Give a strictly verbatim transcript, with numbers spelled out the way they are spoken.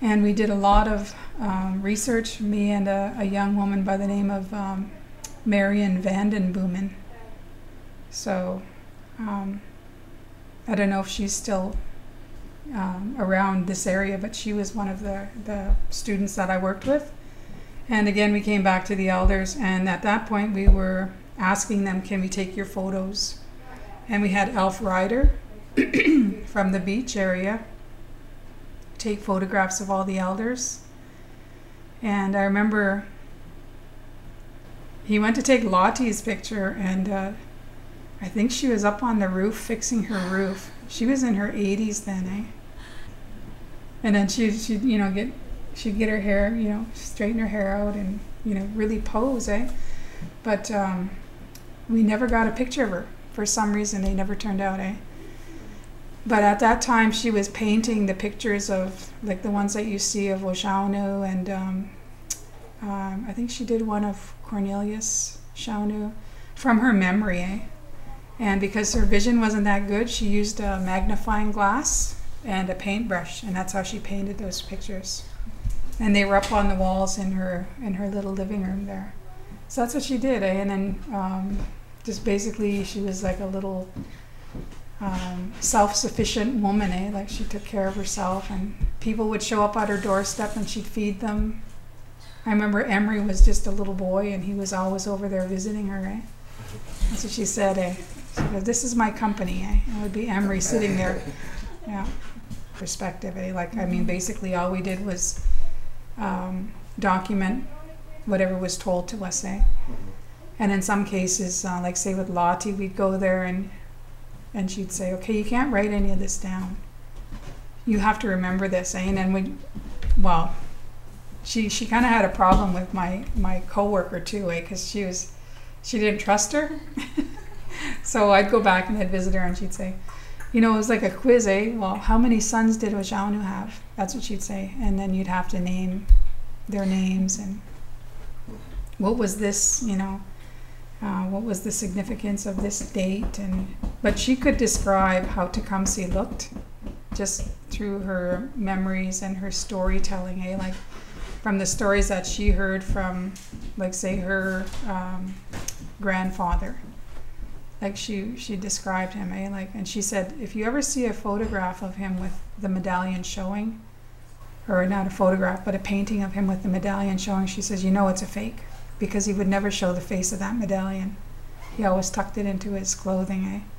And we did a lot of um, research, me and a, a young woman by the name of um, Marion Vanden Boomen. So um, I don't know if she's still um, around this area, but she was one of the, the students that I worked with. And again, we came back to the elders, and at that point we were asking them, can we take your photos? And we had Alf Ryder from the beach area take photographs of all the elders. And I remember he went to take Lottie's picture, and uh, I think she was up on the roof fixing her roof. She was in her eighties then, eh? And then she, she'd, you know, get, she'd get her hair, you know, straighten her hair out and, you know, really pose, eh? But um, we never got a picture of her. For some reason, they never turned out, eh? But at that time, she was painting the pictures of, like the ones that you see of Oshawnu, and um, um, I think she did one of Cornelius Shawnu from her memory, eh? And because her vision wasn't that good, she used a magnifying glass and a paintbrush, and that's how she painted those pictures. And they were up on the walls in her in her little living room there. So that's what she did, eh? And then um, just basically, she was like a little Um, self-sufficient woman, eh? Like she took care of herself, and people would show up at her doorstep and she'd feed them. I remember Emery was just a little boy, and he was always over there visiting her, eh? That's what she said, eh? She goes, "This is my company," eh? And it would be Emery sitting there. Yeah, perspective, eh? Like, I mean, basically all we did was um, document whatever was told to us, eh? And in some cases, uh, like say with Lottie, we'd go there and And she'd say, "Okay, you can't write any of this down. You have to remember this." Eh? And then we, well, she she kind of had a problem with my my coworker too, eh? Because she was, she didn't trust her. So I'd go back and I'd visit her, and she'd say, "You know, it was like a quiz, eh? Well, how many sons did Oshawnu have?" That's what she'd say, and then you'd have to name their names and what was this, you know. Uh, what was the significance of this date? And but she could describe how Tecumseh looked just through her memories and her storytelling, eh? Like from the stories that she heard from, like say her um, grandfather. Like she she described him, eh? Like, and she said, if you ever see a photograph of him with the medallion showing, or not a photograph, but a painting of him with the medallion showing, she says, you know it's a fake. Because he would never show the face of that medallion. He always tucked it into his clothing, eh?